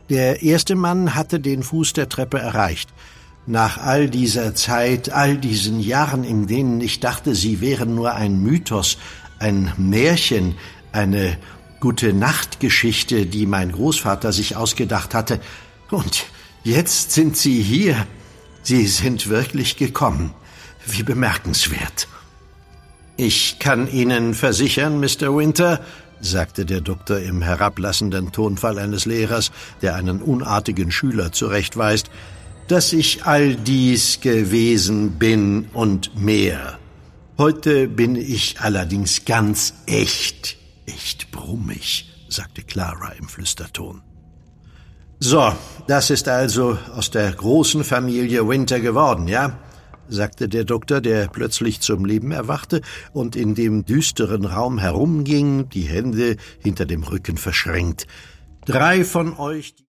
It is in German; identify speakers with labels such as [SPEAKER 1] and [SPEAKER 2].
[SPEAKER 1] Der erste Mann hatte den Fuß der Treppe erreicht. Nach all dieser Zeit, all diesen Jahren, in denen ich dachte, sie wären nur ein Mythos, ein Märchen, eine Gute-Nacht-Geschichte, die mein Großvater sich ausgedacht hatte. Und jetzt sind Sie hier. Sie sind wirklich gekommen. Wie bemerkenswert. »Ich kann Ihnen versichern, Mr. Winter«, sagte der Doktor im herablassenden Tonfall eines Lehrers, der einen unartigen Schüler zurechtweist, »dass ich all dies gewesen bin und mehr. Heute bin ich allerdings ganz echt brummig«, sagte Clara im Flüsterton. »So, das ist also aus der großen Familie Winter geworden, ja?« sagte der Doktor, der plötzlich zum Leben erwachte und in dem düsteren Raum herumging, die Hände hinter dem Rücken verschränkt. »3 von euch